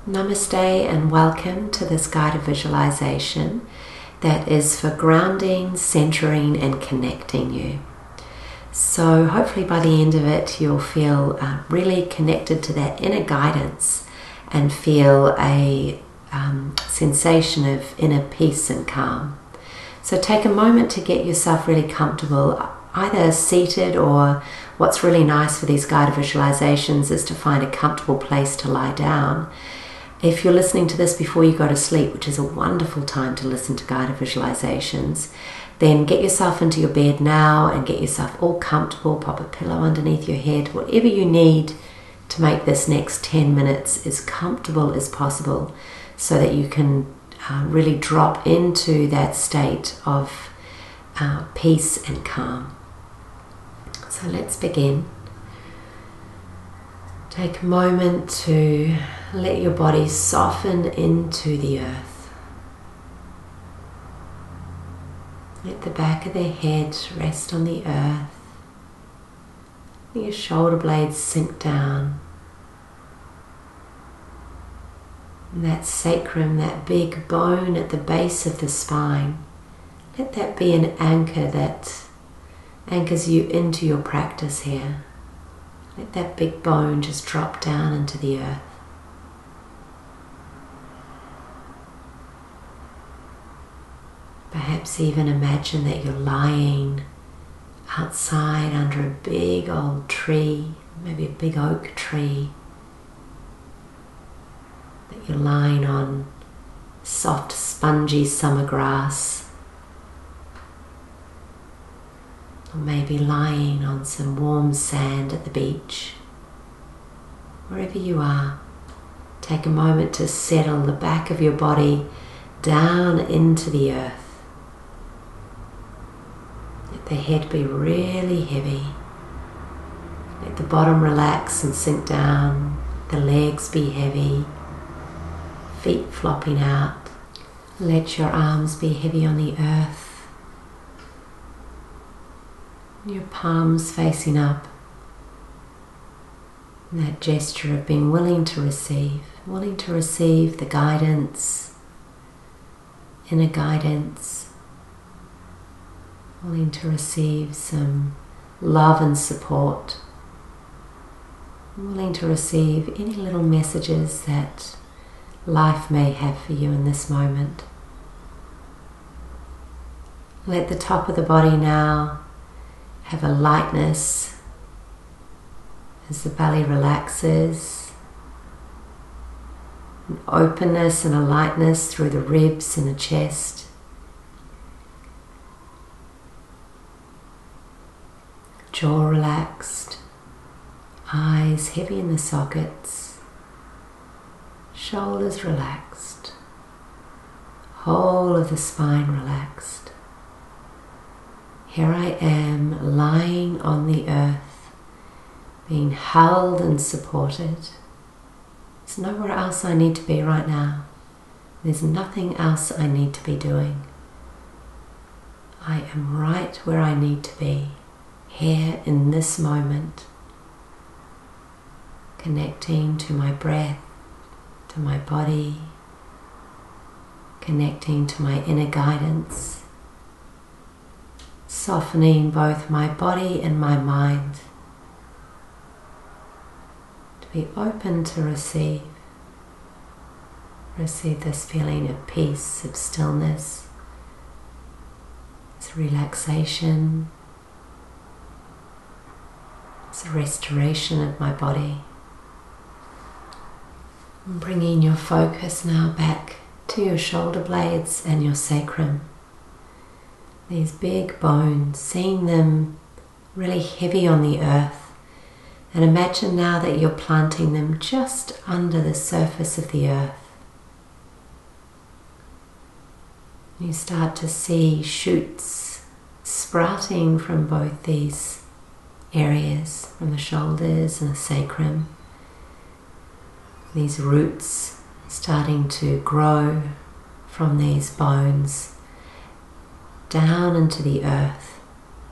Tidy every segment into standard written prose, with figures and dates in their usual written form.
Namaste and welcome to this guided visualization that is for grounding, centering and connecting you. So hopefully by the end of it you'll feel really connected to that inner guidance and feel a sensation of inner peace and calm. So take a moment to get yourself really comfortable, either seated, or what's really nice for these guided visualizations is to find a comfortable place to lie down. If you're listening to this before you go to sleep, which is a wonderful time to listen to guided visualizations, then get yourself into your bed now and get yourself all comfortable. Pop a pillow underneath your head, whatever you need to make this next 10 minutes as comfortable as possible so that you can really drop into that state of peace and calm. So let's begin. Take a moment to let your body soften into the earth. Let the back of the head rest on the earth. Let your shoulder blades sink down. And that sacrum, that big bone at the base of the spine, let that be an anchor that anchors you into your practice here. Let that big bone just drop down into the earth. Perhaps even imagine that you're lying outside under a big old tree, maybe a big oak tree. That you're lying on soft, spongy summer grass. Or maybe lying on some warm sand at the beach. Wherever you are, take a moment to settle the back of your body down into the earth. Let the head be really heavy. Let the bottom relax and sink down. The legs be heavy. Feet flopping out. Let your arms be heavy on the earth. Your palms facing up. And that gesture of being willing to receive the guidance, inner guidance, willing to receive some love and support, willing to receive any little messages that life may have for you in this moment. Let the top of the body now have a lightness as the belly relaxes, an openness and a lightness through the ribs and the chest. Jaw relaxed, eyes heavy in the sockets, shoulders relaxed, whole of the spine relaxed. Here I am lying on the earth, being held and supported. There's nowhere else I need to be right now. There's nothing else I need to be doing. I am right where I need to be, here in this moment, connecting to my breath, to my body, connecting to my inner guidance, softening both my body and my mind to be open to receive this feeling of peace, of stillness, this relaxation, this restoration of my body. And bringing your focus now back to your shoulder blades and your sacrum. These big bones, seeing them really heavy on the earth, and imagine now that you're planting them just under the surface of the earth. You start to see shoots sprouting from both these areas, from the shoulders and the sacrum. These roots starting to grow from these bones down into the earth.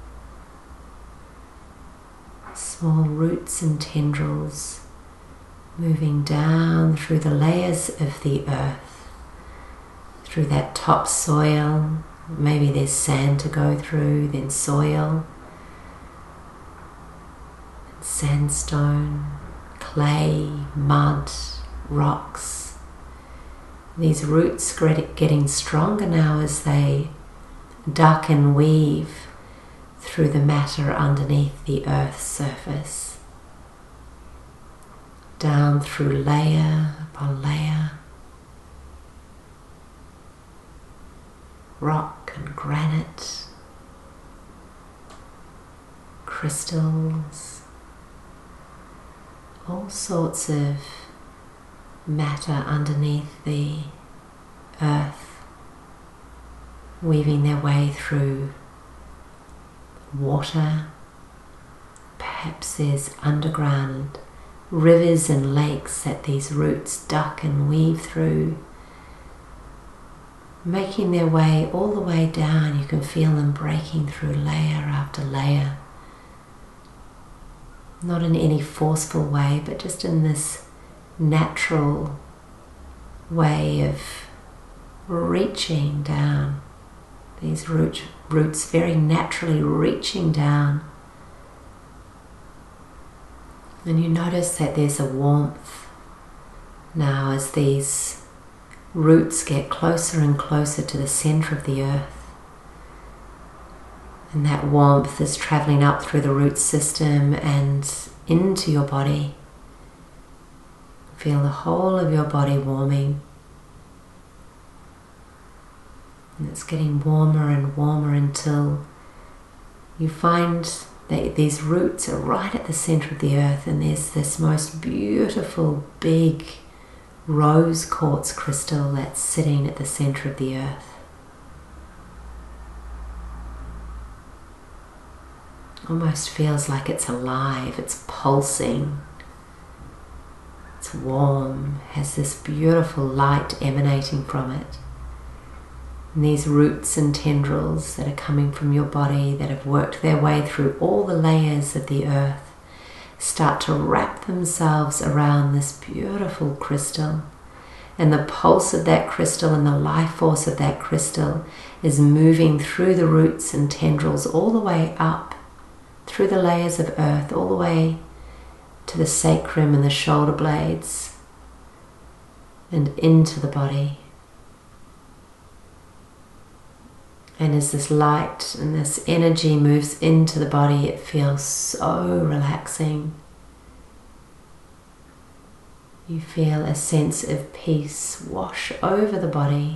Small roots and tendrils moving down through the layers of the earth, through that top soil. Maybe there's sand to go through, then soil, sandstone, clay, mud, rocks. These roots getting stronger now as they duck and weave through the matter underneath the earth's surface, down through layer upon layer, rock and granite, crystals, all sorts of matter underneath the earth, weaving their way through water. Perhaps there's underground rivers and lakes that these roots duck and weave through, making their way all the way down. You can feel them breaking through layer after layer, not in any forceful way, but just in this natural way of reaching down. These roots very naturally reaching down. And you notice that there's a warmth now as these roots get closer and closer to the center of the earth. And that warmth is traveling up through the root system and into your body. Feel the whole of your body warming. And it's getting warmer and warmer until you find that these roots are right at the center of the earth, and there's this most beautiful big rose quartz crystal that's sitting at the center of the earth. Almost feels like it's alive, it's pulsing, it's warm, has this beautiful light emanating from it. And these roots and tendrils that are coming from your body, that have worked their way through all the layers of the earth, start to wrap themselves around this beautiful crystal. And the pulse of that crystal and the life force of that crystal is moving through the roots and tendrils all the way up, through the layers of earth, all the way to the sacrum and the shoulder blades, and into the body. And as this light and this energy moves into the body, it feels so relaxing. You feel a sense of peace wash over the body.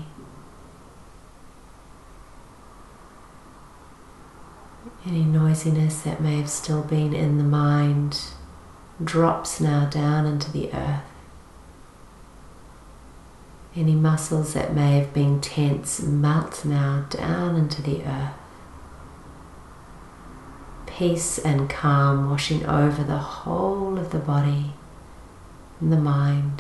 Any noisiness that may have still been in the mind drops now down into the earth. Any muscles that may have been tense melt now down into the earth. Peace and calm washing over the whole of the body and the mind.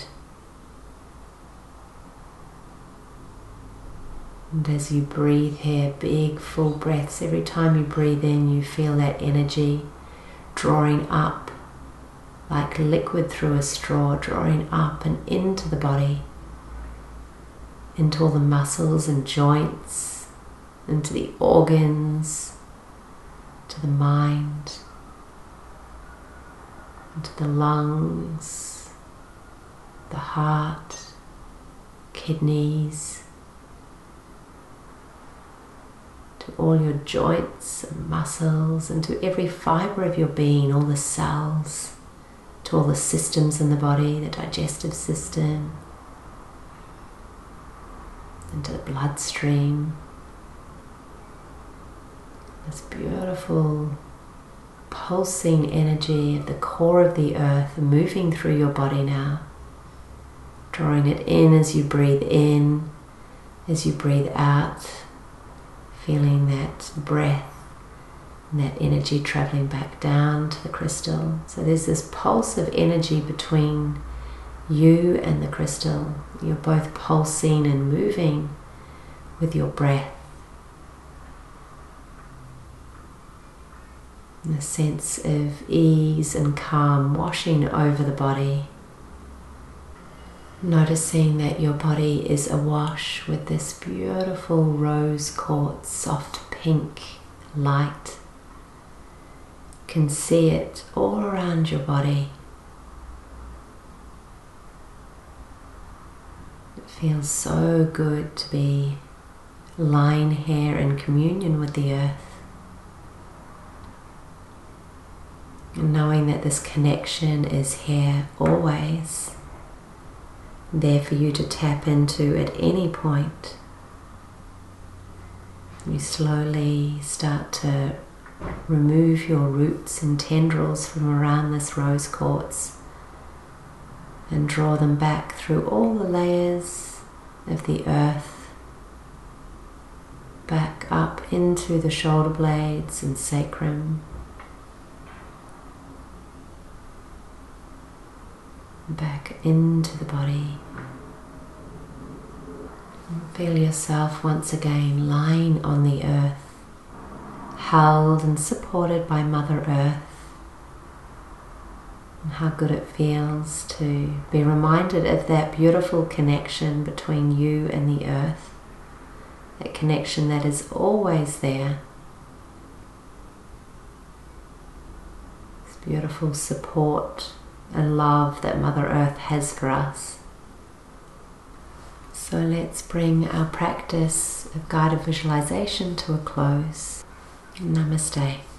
And as you breathe here, big full breaths, every time you breathe in you feel that energy drawing up like liquid through a straw, drawing up and into the body, into all the muscles and joints, into the organs, to the mind, into the lungs, the heart, kidneys, to all your joints and muscles, and to every fiber of your being, all the cells, to all the systems in the body, the digestive system, into the bloodstream. This beautiful pulsing energy of the core of the earth moving through your body now, drawing it in as you breathe in, as you breathe out, feeling that breath and that energy traveling back down to the crystal. So there's this pulse of energy between you and the crystal. You're both pulsing and moving with your breath. And a sense of ease and calm washing over the body. Noticing that your body is awash with this beautiful rose quartz, soft pink light. You can see it all around your body. It feels so good to be lying here in communion with the earth. And knowing that this connection is here always, there for you to tap into at any point. You slowly start to remove your roots and tendrils from around this rose quartz and draw them back through all the layers of the earth, back up into the shoulder blades and sacrum, back into the body. Feel yourself once again lying on the earth, held and supported by Mother Earth, and how good it feels to be reminded of that beautiful connection between you and the earth, that connection that is always there, this beautiful support and love that Mother Earth has for us. So let's bring our practice of guided visualization to a close. Namaste.